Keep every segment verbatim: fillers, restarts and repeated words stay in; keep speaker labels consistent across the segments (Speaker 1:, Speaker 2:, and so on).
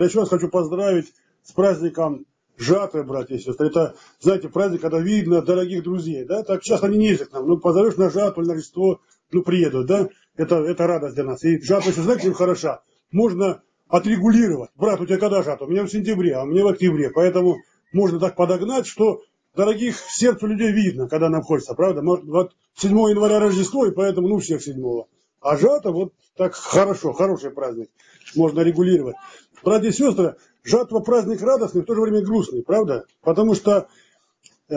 Speaker 1: Я еще раз хочу поздравить с праздником жатвы, братья и сестры. Это, знаете, праздник, когда видно дорогих друзей, да? Так часто они не ездят к нам. Ну, позовешь на жатву, на Рождество, ну, приедут, да? Это, это радость для нас. И жатва, если знаете, им хороша. Можно отрегулировать. Брат, у тебя когда жатва? У меня в сентябре, а у меня в октябре. Поэтому можно так подогнать, что дорогих сердцу людей видно, когда нам хочется, правда? Вот седьмого января Рождество, и поэтому, ну, всех седьмого. А жатва, вот так хорошо, хороший праздник. Можно регулировать. Братья и сестры, жатва праздник радостный, в то же время грустный, правда? Потому что э,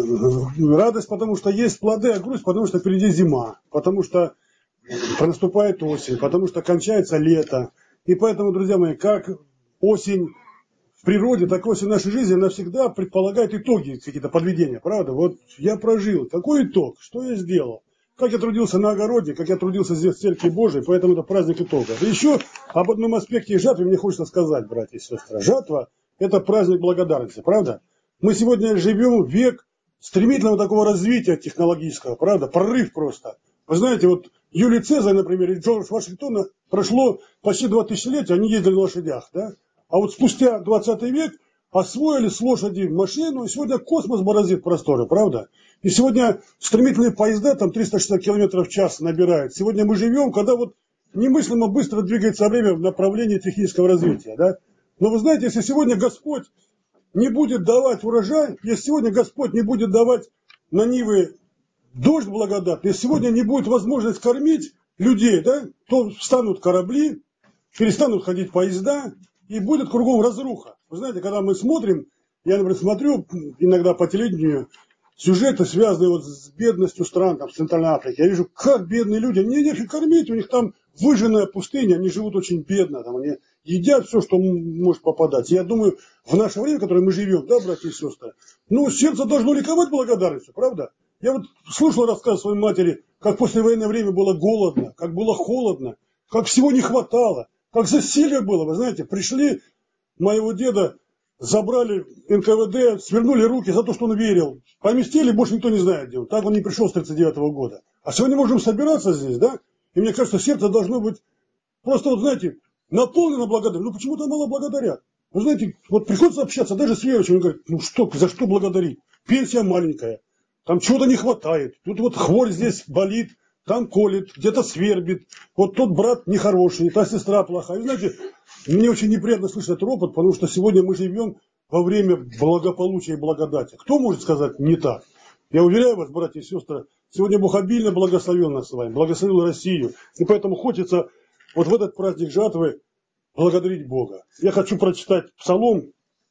Speaker 1: радость, потому что есть плоды, а грусть, потому что впереди зима, потому что наступает осень, потому что кончается лето. И поэтому, друзья мои, как осень в природе, так осень в нашей жизни, она всегда предполагает итоги, какие-то подведения, правда? Вот я прожил, какой итог, что я сделал? Как я трудился на огороде, как я трудился здесь в Церкви Божией, поэтому это праздник итога. И еще об одном аспекте жатвы мне хочется сказать, братья и сестры. Жатва – это праздник благодарности, правда? Мы сегодня живем в век стремительного такого развития технологического, правда? Прорыв просто. Вы знаете, вот Юлий Цезарь, например, и Джордж Вашингтона прошло почти два тысячелетия, они ездили на лошадях, да? А вот спустя двадцатый век освоили с лошади машину, и сегодня космос бороздит просторы, правда? И сегодня стремительные поезда, там триста шестьдесят километров в час набирают. Сегодня мы живем, когда вот немыслимо быстро двигается время в направлении технического развития, да? Но вы знаете, если сегодня Господь не будет давать урожай, если сегодня Господь не будет давать на нивы дождь благодатный, если сегодня не будет возможность кормить людей, да, то встанут корабли, перестанут ходить поезда, и будет кругом разруха. Вы знаете, когда мы смотрим, я, например, смотрю иногда по телевидению сюжеты, связанные вот с бедностью стран там, в Центральной Африке. Я вижу, как бедные люди, мне нечем кормить, у них там выжженная пустыня, они живут очень бедно, там, они едят все, что может попадать. И я думаю, в наше время, в которое мы живем, да, братья и сестры, ну, сердце должно ликовать благодарностью, правда? Я вот слушал рассказ своей матери, как после военное время было голодно, как было холодно, как всего не хватало. Как засилье было, вы знаете, пришли моего деда, забрали эн ка вэ дэ, свернули руки за то, что он верил. Поместили, больше никто не знает, где он. Так он не пришел с тридцать девятого года. А сегодня можем собираться здесь, да? И мне кажется, сердце должно быть просто, вот знаете, наполнено благодарностью. Ну почему-то мало благодарят. Вы знаете, вот приходится общаться даже с верующими, он говорит, ну что, за что благодарить? Пенсия маленькая, там чего-то не хватает, тут вот хворь здесь болит. Там колет, где-то свербит. Вот тот брат нехороший, та сестра плохая. И знаете, мне очень неприятно слышать этот ропот, потому что сегодня мы живем во время благополучия и благодати. Кто может сказать не так? Я уверяю вас, братья и сестры, сегодня Бог обильно благословил нас с вами, благословил Россию. И поэтому хочется вот в этот праздник жатвы благодарить Бога. Я хочу прочитать псалом,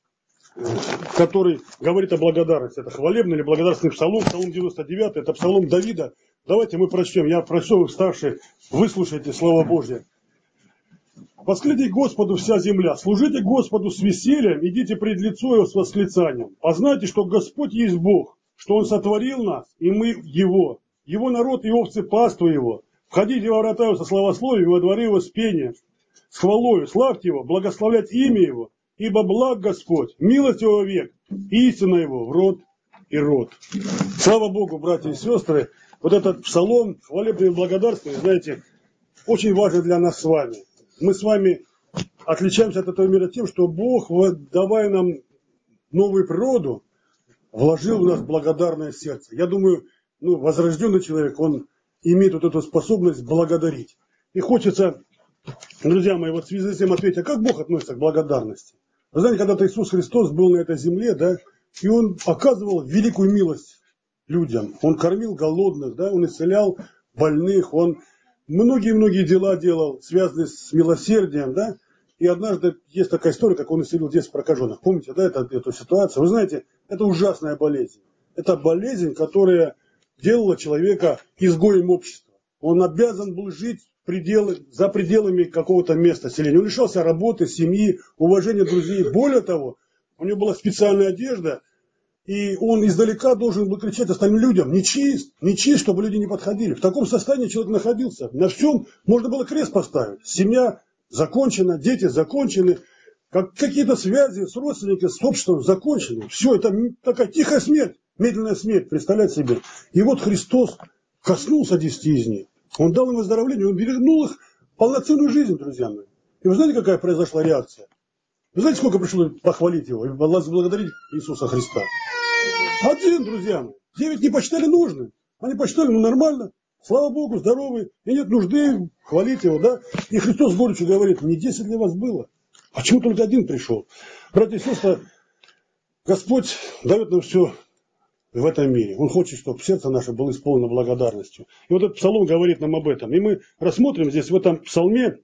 Speaker 1: который говорит о благодарности. Это хвалебный или благодарственный псалом, псалом девяносто девятый, это псалом Давида. Давайте мы прочтем. Я прошу вы, старшие, выслушайте Слово Божье. «Воскликните Господу вся земля, служите Господу с весельем, идите пред лицо Его с восклицанием. Познайте, что Господь есть Бог, что Он сотворил нас, и мы Его. Его народ и овцы паства Его. Входите во врата Его со славословием, во дворы Его с пением, с хвалою, славьте Его, благословлять имя Его, ибо благ Господь, милость Его век, и истина Его в род и род». Слава Богу, братья и сестры. Вот этот псалом, хвалебный и благодарственный, знаете, очень важен для нас с вами. Мы с вами отличаемся от этого мира тем, что Бог, давая нам новую природу, вложил в нас благодарное сердце. Я думаю, ну, возрожденный человек, он имеет вот эту способность благодарить. И хочется, друзья мои, вот в связи с этим ответить, а как Бог относится к благодарности? Вы знаете, когда-то Иисус Христос был на этой земле, да, и Он оказывал великую милость людям. Он кормил голодных, да, он исцелял больных, он многие-многие дела делал, связанные с милосердием, да. И однажды есть такая история, как он исцелил десять прокаженных. Помните, да, это, эту ситуацию? Вы знаете, это ужасная болезнь. Это болезнь, которая делала человека изгоем общества. Он обязан был жить пределы, за пределами какого-то места селения. Он лишался работы, семьи, уважения друзей. Более того, у него была специальная одежда, и он издалека должен был кричать остальным людям: нечист, нечист, чтобы люди не подходили. В таком состоянии человек находился. На всем можно было крест поставить. Семья закончена, дети закончены, как, какие-то связи с родственниками, с обществом закончены. Все, это такая тихая смерть, медленная смерть, представляете себе. И вот Христос коснулся десяти из них. Он дал им выздоровление, он вернул их в полноценную жизнь, друзья мои. И вы знаете, какая произошла реакция? Вы знаете, сколько пришло похвалить его и благодарить Иисуса Христа? Один, друзья мои. Девять не почитали нужным. Они почитали, ну нормально. Слава Богу, здоровы. И нет нужды хвалить его, да? И Христос с горечью говорит, не десять для вас было. Почему только один пришел? Братья и сестры, Господь дает нам все в этом мире. Он хочет, чтобы сердце наше было исполнено благодарностью. И вот этот псалом говорит нам об этом. И мы рассмотрим здесь в этом псалме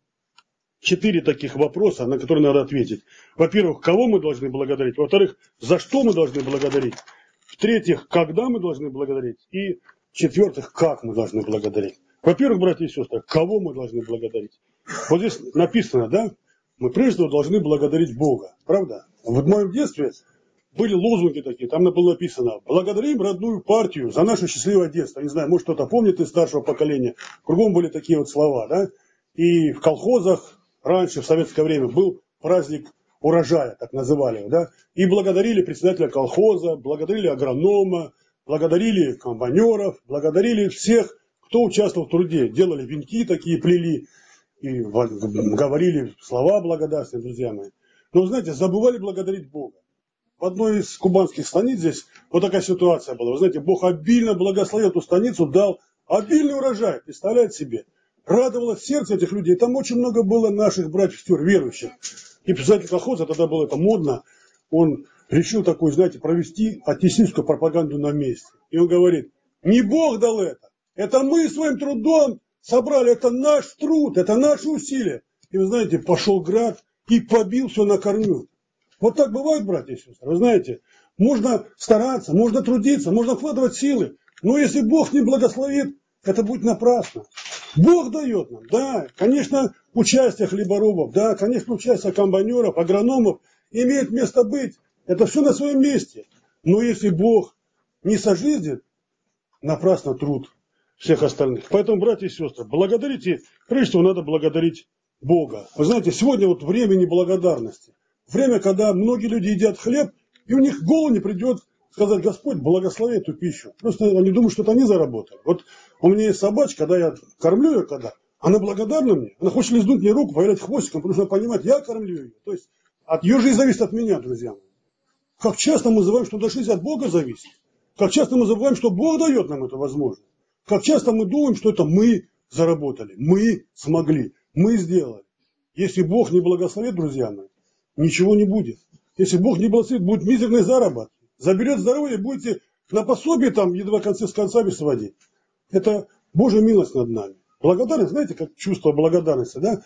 Speaker 1: четыре таких вопроса, на которые надо ответить. Во-первых, кого мы должны благодарить? Во-вторых, за что мы должны благодарить? В-третьих, когда мы должны благодарить? И в-четвертых, как мы должны благодарить? Во-первых, братья и сестры, кого мы должны благодарить? Вот здесь написано, да? Мы прежде всего должны благодарить Бога. Правда? В моем детстве были лозунги такие, там было написано: благодарим родную партию за наше счастливое детство. Не знаю, может кто-то помнит из старшего поколения. Кругом были такие вот слова, да? И в колхозах раньше, в советское время, был праздник урожая, так называли его, да? И благодарили председателя колхоза, благодарили агронома, благодарили комбайнеров, благодарили всех, кто участвовал в труде. Делали венки такие, плели и говорили слова благодарственные, друзья мои. Но, знаете, забывали благодарить Бога. В одной из кубанских станиц здесь вот такая ситуация была. Вы знаете, Бог обильно благословил эту станицу, дал обильный урожай. Представляете себе? Радовалось сердце этих людей. Там очень много было наших братьев, сестер, верующих. И председатель колхоза, тогда было это модно, он решил такой, знаете, провести антисемитскую пропаганду на месте. И он говорит, не Бог дал это, это мы своим трудом собрали, это наш труд, это наши усилия. И вы знаете, пошел град и побил все на корню. Вот так бывает, братья и сестры. Вы знаете, можно стараться, можно трудиться, можно вкладывать силы. Но если Бог не благословит, это будет напрасно. Бог дает нам, да, конечно, участие хлеборобов, да, конечно, участие комбайнеров, агрономов имеет место быть. Это все на своем месте. Но если Бог не сожизнет, напрасно труд всех остальных. Поэтому, братья и сестры, благодарите, прежде всего надо благодарить Бога. Вы знаете, сегодня вот время неблагодарности. Время, когда многие люди едят хлеб, и у них в голову не придет сказать, Господь, благослови эту пищу. Просто они думают, что это они заработали. Вот у меня есть собачка, когда я кормлю ее, когда она благодарна мне, она хочет лизнуть мне руку, повилять хвостиком, потому что она понимает, я кормлю ее. То есть от ее жизни зависит от меня, друзья мои. Как часто мы забываем, что наша жизнь от Бога зависит. Как часто мы забываем, что Бог дает нам эту возможность. Как часто мы думаем, что это мы заработали, мы смогли, мы сделали. Если Бог не благословит, друзья мои, ничего не будет. Если Бог не благословит, будет мизерный заработок. Заберет здоровье, будете на пособие там едва концы с концами сводить. Это Божья милость над нами. Благодарность, знаете, как чувство благодарности, да?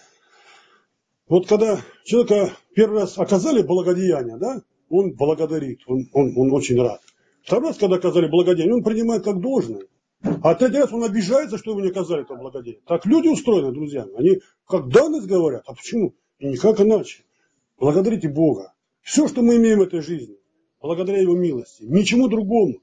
Speaker 1: Вот когда человека первый раз оказали благодеяние, да, он благодарит, он, он, он очень рад. Второй раз, когда оказали благодеяние, он принимает как должное. А третий раз он обижается, что его не оказали это благодеяние. Так люди устроены, друзья. Они как данность говорят. А почему? И никак иначе. Благодарите Бога. Все, что мы имеем в этой жизни, благодаря Его милости. Ничему другому.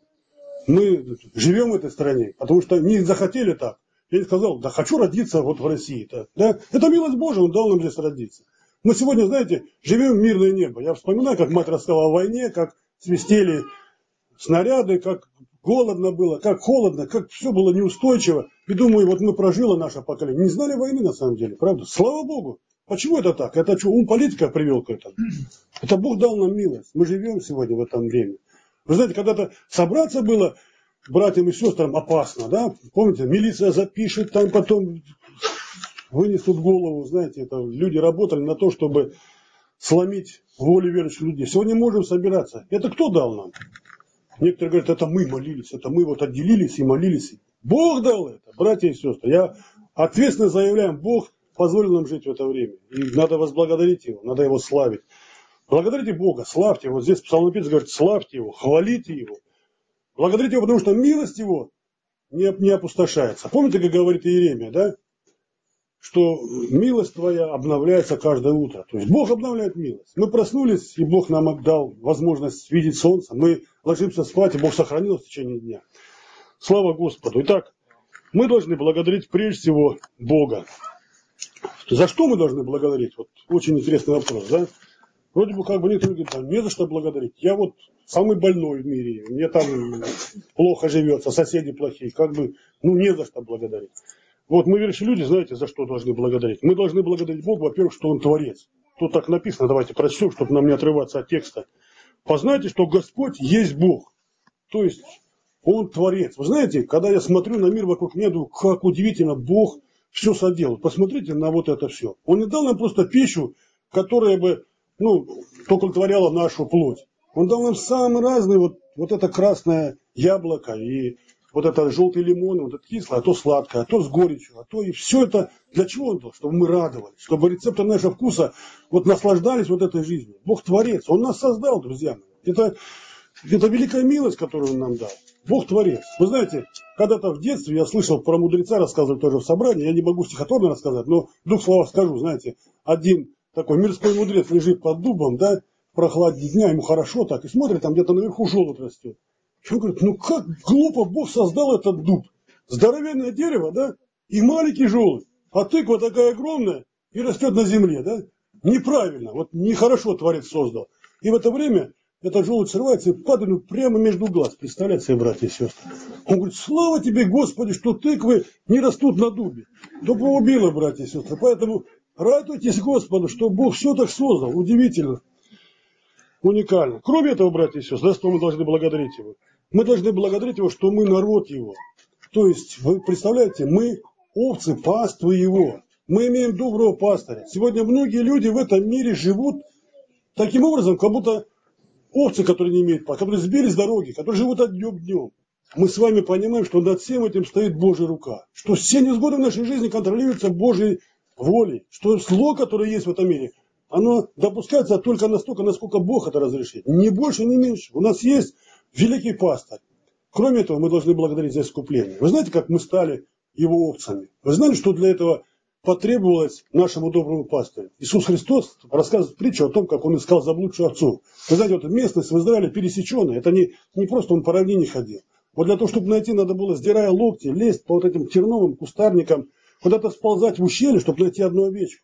Speaker 1: Мы живем в этой стране, потому что не захотели так. Я не сказал, да хочу родиться вот в России. -то, да? Это милость Божия, Он дал нам здесь родиться. Мы сегодня, знаете, живем в мирное небо. Я вспоминаю, как мать рассказала о войне, как свистели снаряды, как голодно было, как холодно, как все было неустойчиво. И думаю, вот мы прожило наше поколение. Не знали войны на самом деле, правда? Слава Богу. Почему это так? Это что, ум политика привел к этому? Это Бог дал нам милость. Мы живем сегодня в этом время. Вы знаете, когда-то собраться было братьям и сестрам опасно, да? Помните, милиция запишет, там потом вынесут голову, знаете, это люди работали на то, чтобы сломить волю верующих людей. Сегодня можем собираться. Это кто дал нам? Некоторые говорят, это мы молились, это мы вот отделились и молились. Бог дал это, братья и сестры. Я ответственно заявляю, Бог позволил нам жить в это время. И надо возблагодарить Его, надо Его славить. Благодарите Бога, славьте Его. Вот здесь псалмопевец говорит, славьте Его, хвалите Его. Благодарите Его, потому что милость Его не, не опустошается. Помните, как говорит Иеремия, да? Что милость Твоя обновляется каждое утро. То есть Бог обновляет милость. Мы проснулись, и Бог нам отдал возможность видеть солнце. Мы ложимся спать, и Бог сохранил в течение дня. Слава Господу. Итак, мы должны благодарить прежде всего Бога. За что мы должны благодарить? Вот очень интересный вопрос, да? Вроде бы как бы некоторые говорят, да, не за что благодарить. Я вот самый больной в мире, мне там плохо живется, соседи плохие, как бы, ну не за что благодарить. Вот мы верующие люди, знаете, за что должны благодарить? Мы должны благодарить Бога, во-первых, что Он Творец. тут так написано, давайте прочтем, чтобы нам не отрываться от текста. Познайте, что Господь есть Бог. То есть Он Творец. Вы знаете, когда я смотрю на мир вокруг меня, думаю, как удивительно Бог все соделал. Посмотрите на вот это все. Он не дал нам просто пищу, которая бы, ну, только удовлетворяла нашу плоть. Он дал нам самые разные, вот, вот это красное яблоко и вот это желтый лимон, вот это кислое, а то сладкое, а то с горечью, а то и все это. Для чего он дал? Чтобы мы радовались, чтобы рецепторы нашего вкуса вот наслаждались вот этой жизнью. Бог Творец, Он нас создал, друзья мои. Это, это великая милость, которую Он нам дал. Бог Творец. Вы знаете, когда-то в детстве я слышал про мудреца, рассказывали тоже в собрании, я не могу стихотворно рассказать, но в двух словах скажу, знаете, один такой мирской мудрец лежит под дубом, да, в прохладе дня, ему хорошо так, и смотрит, там где-то наверху желудь растет. И он говорит, ну как глупо Бог создал этот дуб. Здоровенное дерево, да, и маленький желудь, а тыква такая огромная и растет на земле, да. Неправильно, вот нехорошо Творец создал. И в это время этот желудь срывается и падает прямо между глаз. Представляете себе, братья и сестры? Он говорит, слава тебе, Господи, что тыквы не растут на дубе. Дуб убило, братья и сестры. Поэтому радуйтесь Господу, что Бог все так создал. Удивительно. Уникально. Кроме этого, братья и сестры, за что мы должны благодарить Его? Мы должны благодарить Его, что мы народ Его. То есть, вы представляете, мы овцы, паствы Его. Мы имеем доброго пастыря. Сегодня многие люди в этом мире живут таким образом, как будто овцы, которые не имеют пастыря, которые сбились с дороги, которые живут от дня к дню. Мы с вами понимаем, что над всем этим стоит Божья рука. Что все невзгоды в нашей жизни контролируются Божьей волей. Что зло, которое есть в этом мире, оно допускается только настолько, насколько Бог это разрешит. Ни больше, ни меньше. У нас есть великий пастырь. Кроме этого, мы должны благодарить за искупление. Вы знаете, как мы стали Его овцами? Вы знаете, что для этого потребовалось нашему доброму пастырю? Иисус Христос рассказывает притчу о том, как Он искал заблудшую овцу. Вы знаете, вот местность в Израиле пересеченная. Это не, не просто Он по равнине ходил. Вот для того, чтобы найти, надо было, сдирая локти, лезть по вот этим терновым кустарникам, куда-то сползать в ущелье, чтобы найти одну овечку.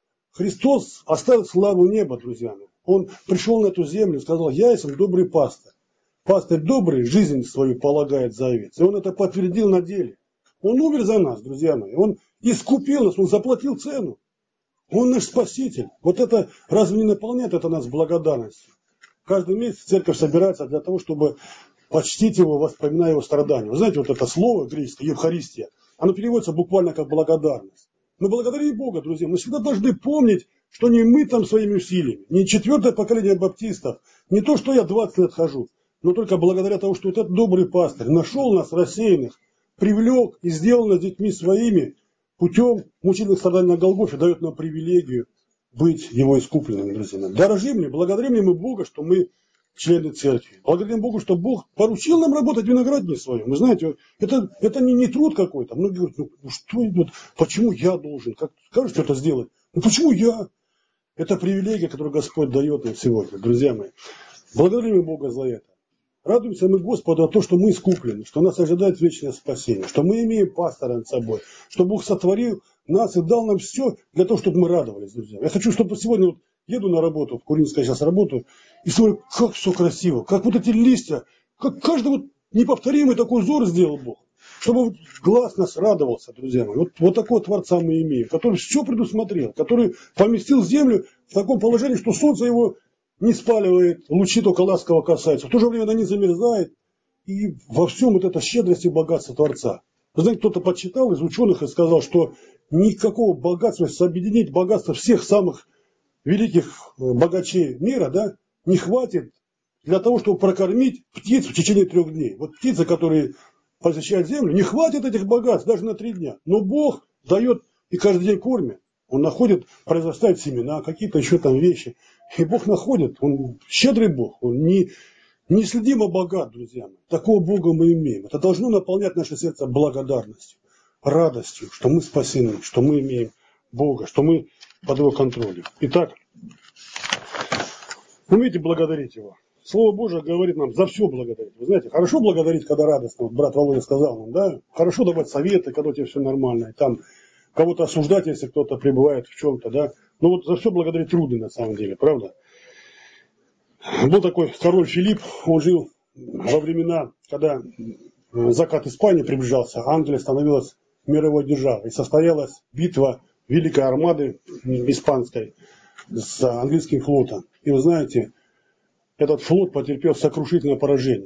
Speaker 1: Христос оставил славу неба, друзья мои. Он пришел на эту землю и сказал, я есть добрый пастырь. Пастырь добрый жизнь свою полагает за овец. И Он это подтвердил на деле. Он умер за нас, друзья мои. Он искупил нас, Он заплатил цену. Он наш Спаситель. Вот это разве не наполняет это нас благодарностью? Каждый месяц церковь собирается для того, чтобы почтить Его, воспоминая Его страдания. Вы знаете, вот это слово греческое, Евхаристия, оно переводится буквально как благодарность. Мы благодарим Бога, друзья. Мы всегда должны помнить, что не мы там своими усилиями, не четвертое поколение баптистов, не то, что я двадцать лет хожу, но только благодаря тому, что вот этот добрый пастырь нашел нас рассеянных, привлек и сделал нас детьми своими путем мучительных страданий на Голгофе, дает нам привилегию быть Его искупленными, друзья. Дорожим ли, благодарим ли мы Бога, что мы члены церкви. Благодарим Богу, что Бог поручил нам работать в винограднике своем. Вы знаете, это, это не, не труд какой-то. Многие говорят, ну, ну что идет, почему я должен? Как скажешь что-то сделать? Ну почему я? Это привилегия, которую Господь дает нам сегодня, друзья мои. Благодарим Бога за это. Радуемся мы Господу о том, что мы искуплены, что нас ожидает вечное спасение, что мы имеем пастора над собой, что Бог сотворил нас и дал нам все для того, чтобы мы радовались, друзья. Я хочу, чтобы сегодня вот еду на работу, в Куринской сейчас работаю, и смотрю, как все красиво, как вот эти листья, как каждый вот неповторимый такой узор сделал Бог, чтобы вот глаз нас радовался, друзья мои. Вот, вот такого Творца мы имеем, который все предусмотрел, который поместил землю в таком положении, что солнце его не спаливает, лучи только ласково касаются, в то же время она не замерзает, и во всем вот эта щедрость и богатство Творца. Вы знаете, кто-то подсчитал из ученых и сказал, что никакого богатства, если объединить богатство всех самых великих богачей мира, да, не хватит для того, чтобы прокормить птиц в течение трех дней. Вот птицы, которые посещают землю, не хватит этих богатств даже на три дня. Но Бог дает и каждый день кормит. Он находит, произрастает семена, какие-то еще там вещи. И Бог находит. Он щедрый Бог. Он не, неследимо богат, друзья мои. Такого Бога мы имеем. Это должно наполнять наше сердце благодарностью, радостью, что мы спасены, что мы имеем Бога, что мы под Его контролем. Итак, умейте благодарить Его. Слово Божие говорит нам за все благодарить. Вы знаете, хорошо благодарить, когда радостно. Вот брат Володя сказал нам, да? Хорошо давать советы, когда у тебя все нормально. И там кого-то осуждать, если кто-то пребывает в чем-то, да? Но вот за все благодарить трудно на самом деле, правда? Был такой король Филипп, он жил во времена, когда закат Испании приближался, а Англия становилась мировой державой. И состоялась битва Великой Армады испанской с английским флотом. И вы знаете, этот флот потерпел сокрушительное поражение.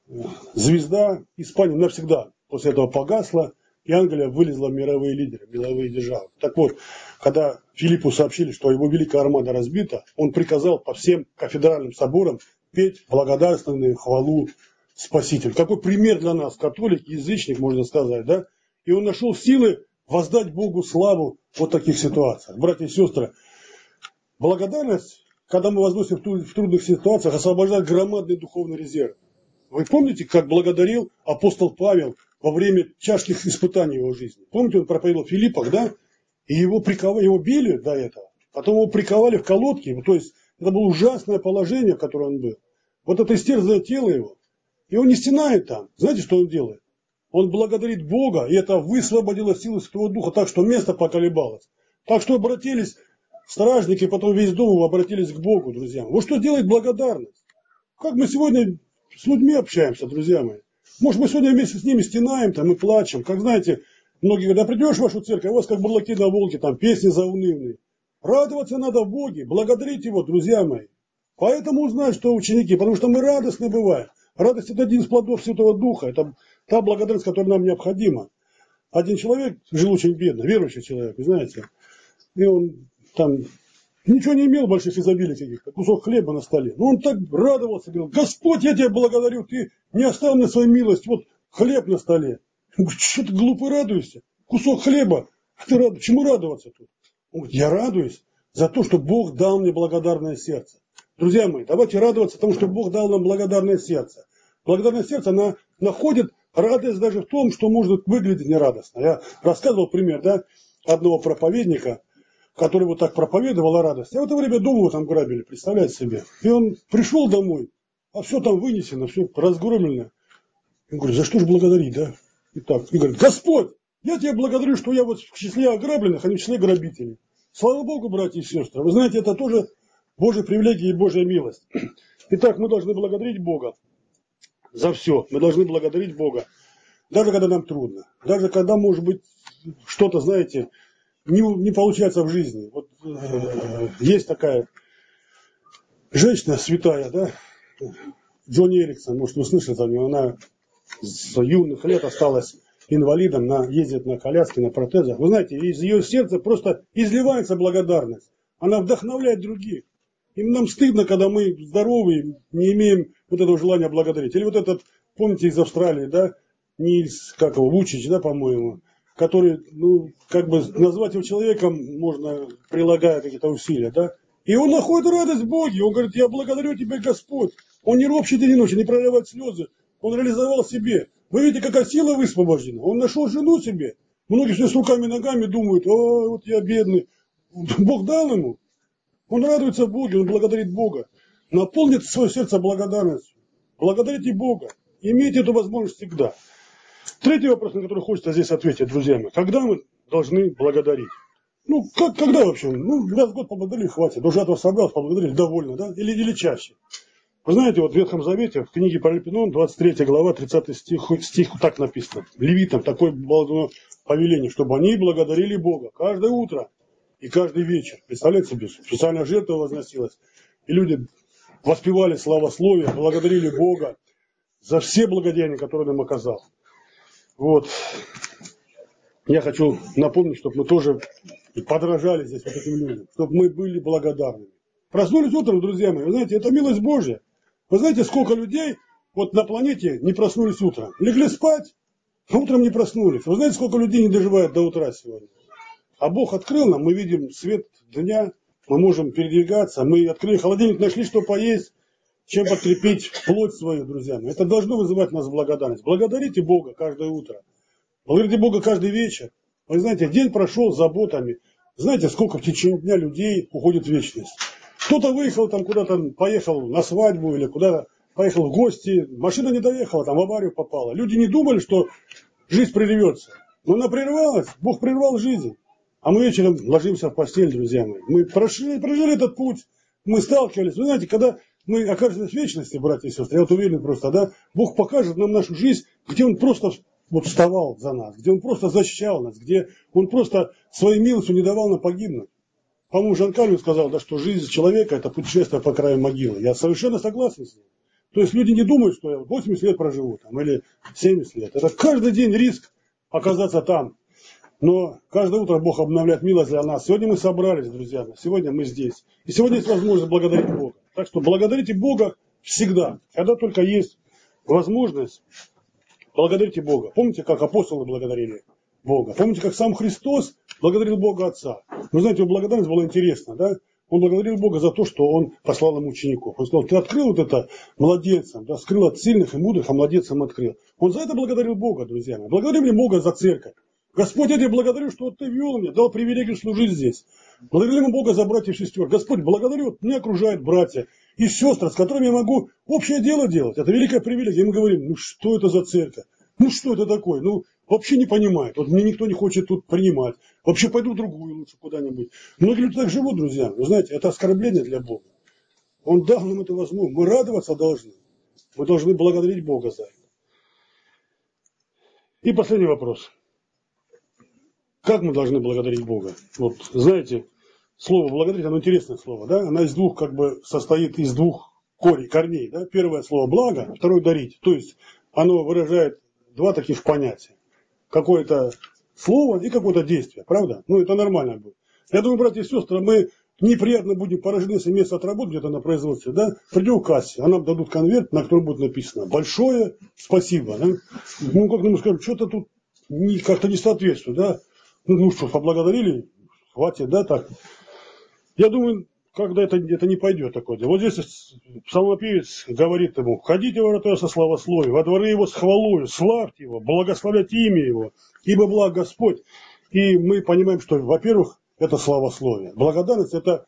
Speaker 1: Звезда Испании навсегда после этого погасла, и Англия вылезла в мировые лидеры, мировые державы. Так вот, когда Филиппу сообщили, что его великая армада разбита, он приказал по всем кафедральным соборам петь благодарственную хвалу Спасителю. Какой пример для нас, католик, язычник, можно сказать, да? И он нашел силы воздать Богу славу в вот таких ситуациях. Братья и сестры, благодарность, когда мы возносим в трудных ситуациях, освобождает громадный духовный резерв. Вы помните, как благодарил апостол Павел во время тяжких испытаний его жизни? Помните, он проповедовал в Филиппах, да? И его приковали, его били до этого. Потом его приковали в колодки. То есть это было ужасное положение, в котором он был. Вот это истерзанное тело его. И он не стенает там. Знаете, что он делает? Он благодарит Бога, и это высвободило силу Святого Духа так, что место поколебалось. Так что обратились стражники, потом весь дом обратились к Богу, друзья. Вот что делает благодарность. Как мы сегодня с людьми общаемся, друзья мои. Может, мы сегодня вместе с ними стенаем там и плачем. Как знаете, многие говорят, да придешь в вашу церковь, а у вас как бурлаки на волке, там песни заунывные. Радоваться надо в Боге, благодарить Его, друзья мои. Поэтому узнать, что ученики, потому что мы радостны бываем. Радость – это один из плодов Святого Духа. Это та благодарность, которая нам необходима. Один человек жил очень бедно, верующий человек, знаете. И он там ничего не имел, больших изобилий каких-то, кусок хлеба на столе. Но он так радовался, говорил, Господь, я тебя благодарю, ты не оставил мне свою милость, вот хлеб на столе. Он говорит, что ты глупый радуешься? Кусок хлеба, а ты рад... чему радоваться тут? Он говорит, я радуюсь за то, что Бог дал мне благодарное сердце. Друзья мои, давайте радоваться тому, что Бог дал нам благодарное сердце. Благодарное сердце, она находит радость даже в том, что может выглядеть нерадостно. Я рассказывал пример, да, одного проповедника, который вот так проповедовал о радости. А в это время дома его там грабили, представляете себе. И он пришел домой, а все там вынесено, все разгромлено. Он говорит, за что же благодарить, да? И так, и говорит, Господь, я тебя благодарю, что я вот в числе ограбленных, а не в числе грабителей. Слава Богу, братья и сестры. Вы знаете, это тоже Божья привилегия и Божья милость. Итак, мы должны благодарить Бога за все. Мы должны благодарить Бога, даже когда нам трудно. Даже когда, может быть, что-то, знаете, не, не получается в жизни. Вот э, есть такая женщина святая, да, Джонни Эриксон, может, вы слышали о ней, она с юных лет осталась инвалидом, на, ездит на коляске, на протезах. Вы знаете, из ее сердца просто изливается благодарность. Она вдохновляет других. И нам стыдно, когда мы здоровы, не имеем вот этого желания благодарить. Или вот этот, помните, из Австралии, да, Нильс, как его, Вучич, да, по-моему, который, ну, как бы назвать его человеком можно, прилагая какие-то усилия, да. И он находит радость в Боге. Он говорит, я благодарю тебя, Господь. Он не ропщет день и ночь, не проливает слезы. Он реализовал себе. Вы видите, какая сила высвобождена. Он нашел жену себе. Многие все с руками и ногами думают, о, вот я бедный. Бог дал ему. Он радуется Боге, он благодарит Бога. Наполнит свое сердце благодарностью. Благодарите Бога. Имейте эту возможность всегда. Третий вопрос, на который хочется здесь ответить, друзья мои. Когда мы должны благодарить? Ну, как, когда вообще? Ну, раз в год поблагодарили, хватит. До жатвы собрался, поблагодарили, довольно, да? Или, или чаще. Вы знаете, вот в Ветхом Завете, в книге Паралипоменон, двадцать третья глава, тридцатый стих, стих так написано. Левитам такое было повеление, чтобы они благодарили Бога каждое утро и каждый вечер. Представляете себе, специальная жертва возносилась. И люди воспевали славословие, благодарили Бога за все благодеяния, которые нам оказал. Вот. Я хочу напомнить, чтобы мы тоже подражали здесь вот этим людям, чтобы мы были благодарными. Проснулись утром, друзья мои, вы знаете, это милость Божья. Вы знаете, сколько людей вот на планете не проснулись утром? Легли спать, а утром не проснулись. Вы знаете, сколько людей не доживает до утра сегодня? А Бог открыл нам, мы видим свет дня, мы можем передвигаться, мы открыли холодильник, нашли, что поесть, чем подкрепить плоть свою, друзья мои. Это должно вызывать в нас благодарность. Благодарите Бога каждое утро. Благодарите Бога каждый вечер. Вы знаете, день прошел с заботами. Знаете, сколько в течение дня людей уходит в вечность. Кто-то выехал там куда-то, поехал на свадьбу или куда-то, поехал в гости. Машина не доехала, там в аварию попала. Люди не думали, что жизнь прервется. Но она прервалась, Бог прервал жизнь. А мы вечером ложимся в постель, друзья мои. Мы прошли, прожили этот путь, мы сталкивались. Вы знаете, когда мы окажемся в вечности, братья и сестры, я вот уверен просто, да, Бог покажет нам нашу жизнь, где Он просто вот вставал за нас, где Он просто защищал нас, где Он просто своей милостью не давал нам погибнуть. по-моему, Жан Кальвин сказал, да, что жизнь человека – это путешествие по краю могилы. Я совершенно согласен с ним. То есть люди не думают, что я восемьдесят лет проживу там, или семьдесят лет. Это каждый день риск оказаться там. Но каждое утро Бог обновляет милость для нас. Сегодня мы собрались, друзья. Сегодня мы здесь. И сегодня есть возможность благодарить Бога. Так что благодарите Бога всегда. Когда только есть возможность, благодарите Бога. Помните, как апостолы благодарили Бога? Помните, как сам Христос благодарил Бога Отца? Вы знаете, его благодарность была интересна, да? Он благодарил Бога за то, что Он послал ему учеников. Он сказал, ты открыл вот это младенцам, да, скрыл от сильных и мудрых, а младенцам открыл. Он за это благодарил Бога, друзья мои. Благодарим ли Бога за церковь? Господь, я тебе благодарю, что вот ты вел меня, дал привилегию служить здесь. Благодарим Бога за братьев и сестер. Господь, благодарю, вот меня окружают братья и сестры, с которыми я могу общее дело делать. Это великая привилегия. И мы говорим, ну что это за церковь? Ну что это такое? Ну вообще не понимает. Вот мне никто не хочет тут принимать. Вообще пойду в другую лучше куда-нибудь. Многие люди так живут, друзья. Вы знаете, это оскорбление для Бога. Он дал нам эту возможность. Мы радоваться должны. Мы должны благодарить Бога за это. И последний вопрос. Как мы должны благодарить Бога? Вот, знаете, слово благодарить, оно интересное слово, да? Оно из двух, как бы, состоит из двух корней, корней, да? Первое слово благо, второе дарить. То есть, оно выражает два таких понятия. Какое-то слово и какое-то действие, правда? Ну, это нормально будет. Я думаю, братья и сестры, мы неприятно будем поражены, если месяц отработать где-то на производстве, да? Придем к кассе, а нам дадут конверт, на котором будет написано «Большое спасибо», да? Ну, как мы скажем, что-то тут как-то не соответствует, да? Ну, ну что, поблагодарили, хватит, да, так. Я думаю, когда это, это не пойдет такое. Вот здесь псалмопевец говорит ему, ходите во врата со славословием, во дворы его с хвалою, славьте его, благословляйте имя его, ибо благ Господь. И мы понимаем, что, во-первых, это славословие. Благодарность это,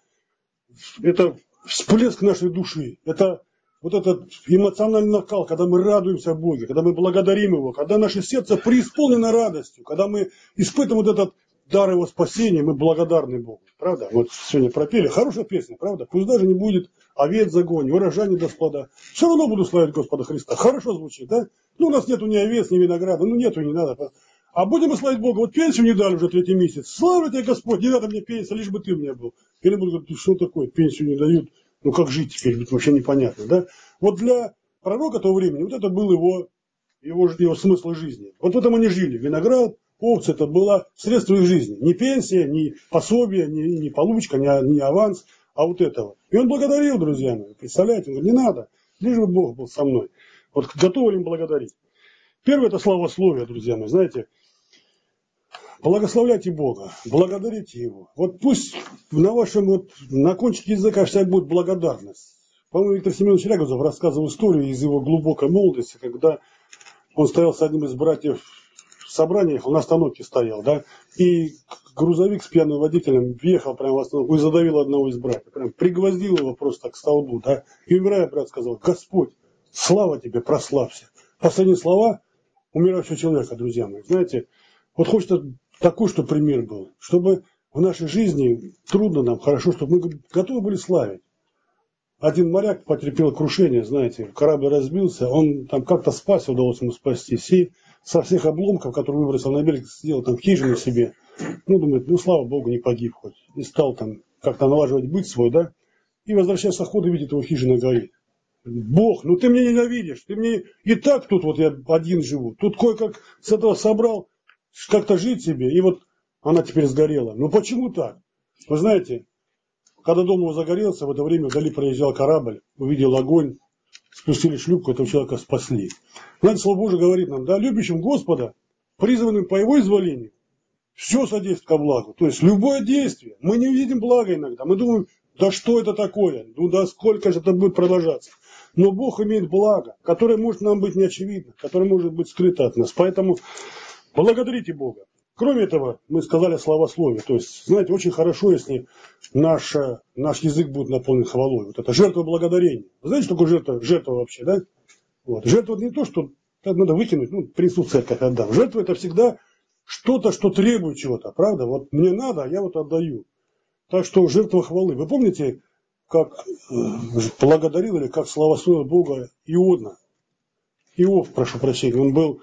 Speaker 1: это всплеск нашей души, это вот этот эмоциональный накал, когда мы радуемся Боге, когда мы благодарим Его, когда наше сердце преисполнено радостью, когда мы испытываем вот этот дар Его спасения, мы благодарны Богу. Правда? Вот сегодня пропели. Хорошая песня, правда? Пусть даже не будет овец загонь, урожай не даст плода. Все равно буду славить Господа Христа. Хорошо звучит, да? Ну, у нас нету ни овец, ни винограда. Ну, нету, не надо. А будем мы славить Бога. Вот пенсию не дали уже третий месяц. Слава тебе, Господь, не надо мне пенсия, лишь бы ты у меня был. Или буду говорить, что такое, пенсию не дают. Ну, как жить теперь, ведь вообще непонятно, да? Вот для пророка того времени, вот это был его, его, его смысл жизни. Вот в этом они жили. Виноград, овцы, это было средство их жизни. Не пенсия, не пособие, не, не получка, не, не аванс, а вот этого. И он благодарил, друзья мои. Представляете, он говорит, не надо, лишь бы Бог был со мной. Вот готовы ли им благодарить? Первое, это славословие, друзья мои, знаете. Благословляйте Бога, благодарите Его. Вот пусть на вашем, вот, на кончике языка всегда будет благодарность. По-моему, Виктор Семенович Рягозов рассказывал историю из его глубокой молодости, когда он стоял с одним из братьев в собрании, он на остановке стоял, да, и грузовик с пьяным водителем въехал прямо в остановку и задавил одного из братьев, прям пригвоздил его просто к столбу, да, и умирая, брат сказал, Господь, слава тебе, прославься. Последние слова умирающего человека, друзья мои, знаете, вот хочется такой, чтобы пример был, чтобы в нашей жизни трудно нам, хорошо, чтобы мы готовы были славить. Один моряк потерпел крушение, знаете, корабль разбился, он там как-то спасся, удалось ему спастись, и со всех обломков, которые выбросил на берег, сделал там хижину себе, ну, думает, ну, слава Богу, не погиб хоть, и стал там как-то налаживать быт свой, да, и возвращаясь с охоты, видит, его хижина горит. Бог, ну ты меня ненавидишь, ты мне и так тут вот я один живу, тут кое-как с этого собрал, как-то жить себе, и вот она теперь сгорела. Ну почему так? Вы знаете, когда дом его загорелся, в это время вдали проезжал корабль, увидел огонь, спустили шлюпку, этого человека спасли. Знаете, Слово Божие говорит нам, да, любящим Господа, призванным по Его изволению, все содействует ко благу. То есть любое действие, мы не увидим блага иногда, мы думаем, да что это такое, ну да сколько же это будет продолжаться. Но Бог имеет благо, которое может нам быть неочевидно, которое может быть скрыто от нас. Поэтому благодарите Бога. Кроме этого, мы сказали словословие. То есть, знаете, очень хорошо, если наш, наш язык будет наполнен хвалой. Вот это жертва благодарения. Вы знаете, что такое жертва, жертва вообще, да? Вот. Жертва не то, что надо выкинуть, ну, принесу в церковь, отдам. Жертва это всегда что-то, что требует чего-то, правда? Вот мне надо, а я вот отдаю. Так что жертва хвалы. Вы помните, как благодарил или как славословил Бога Иона? Иов, прошу прощения, он был...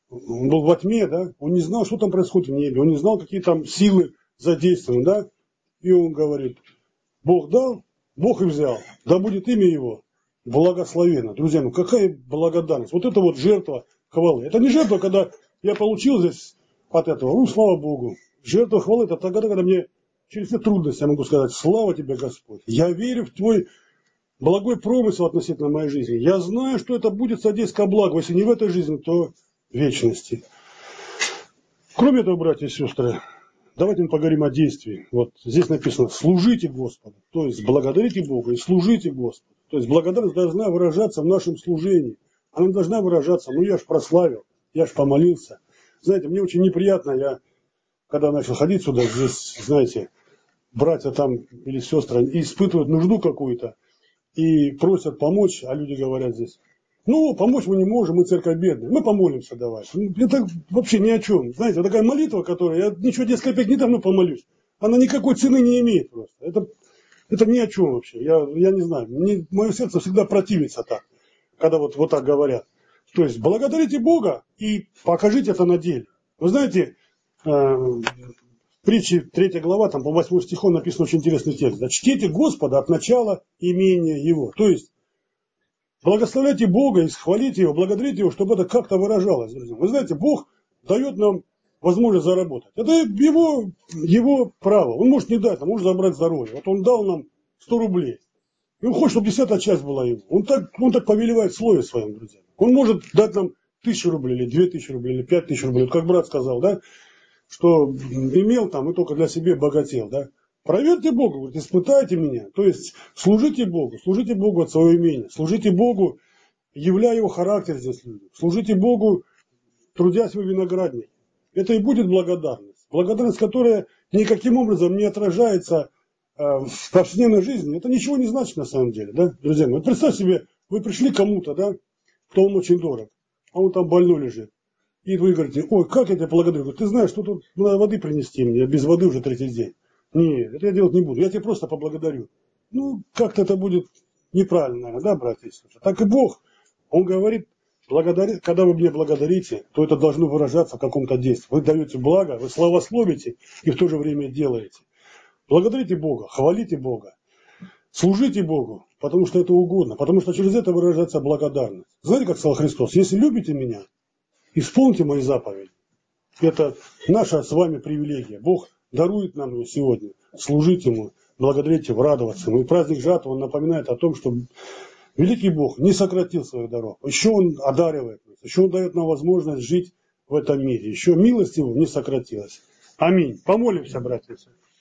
Speaker 1: Он был во тьме, да, он не знал, что там происходит в небе, он не знал, какие там силы задействованы, да. И он говорит, Бог дал, Бог и взял, да будет имя его благословенно. Друзья, ну какая благодарность. Вот это вот жертва хвалы. Это не жертва, когда я получил здесь от этого, ну слава Богу. Жертва хвалы это тогда, когда мне через все трудности я могу сказать, слава тебе, Господь. Я верю в твой благой промысел относительно моей жизни. Я знаю, что это будет содействовать ко благу. Если не в этой жизни, то в вечности. Кроме этого, братья и сестры, давайте мы поговорим о действии. Вот здесь написано, служите Господу. То есть благодарите Бога и служите Господу. То есть благодарность должна выражаться в нашем служении. Она должна выражаться, ну я ж прославил, я ж помолился. Знаете, мне очень неприятно, я когда начал ходить сюда, здесь, знаете, братья там или сестры испытывают нужду какую-то и просят помочь, а люди говорят здесь, ну, помочь мы не можем, мы церковь бедная, мы помолимся давай. Это вообще ни о чем. Знаете, такая молитва, которая, я ничего десять копеек не дам, но помолюсь. Она никакой цены не имеет просто. Это, это ни о чем вообще. Я, я не знаю, мне, мое сердце всегда противится так, когда вот, вот так говорят. То есть, благодарите Бога и покажите это на деле. Вы знаете, в притче третья глава, там по восьмому стиху написан очень интересный текст. Да, чтите Господа от начала имения Его. То есть, благословляйте Бога и хвалите Его, благодарите Его, чтобы это как-то выражалось. Друзья. Вы знаете, Бог дает нам возможность заработать. Это его, его право. Он может не дать, а может забрать здоровье. Вот Он дал нам сто рублей. И Он хочет, чтобы десятая часть была Его. Он так, он так повелевает в слове своем, друзья. Он может дать нам тысячу рублей, или две тысячи рублей, или пять тысяч рублей. Вот как брат сказал, да, что имел там и только для себя богател, да. Проверьте Бога, говорит, испытайте меня. То есть служите Богу, служите Богу от своего имени, служите Богу, являя Его характер здесь людям, служите Богу, трудясь в винограднике. Это и будет благодарность. Благодарность, которая никаким образом не отражается э, в повседневной жизни. Это ничего не значит на самом деле, да, друзья мои. Вот представьте себе, вы пришли к кому-то, да, кто вам очень дорог, а он там больной лежит. И вы говорите, ой, как я тебя благодарю. Говорит, ты знаешь, что тут надо воды принести мне, без воды уже третий день. Нет, это я делать не буду, я тебя просто поблагодарю. Ну, как-то это будет неправильно, наверное, да, братья и сестры? Так и Бог, Он говорит, благодари, когда вы мне благодарите, то это должно выражаться в каком-то действии. Вы даете благо, вы славословите и в то же время делаете. Благодарите Бога, хвалите Бога, служите Богу, потому что это угодно, потому что через это выражается благодарность. Знаете, как сказал Христос, если любите меня, исполните мои заповеди. Это наша с вами привилегия. Бог дарует нам ее сегодня. Служить Ему, благодарить Его, радоваться Ему. И праздник жатвы, он напоминает о том, что великий Бог не сократил своих даров. Еще Он одаривает нас. Еще Он дает нам возможность жить в этом мире. Еще милость Его не сократилась. Аминь. Помолимся, братья и сестры.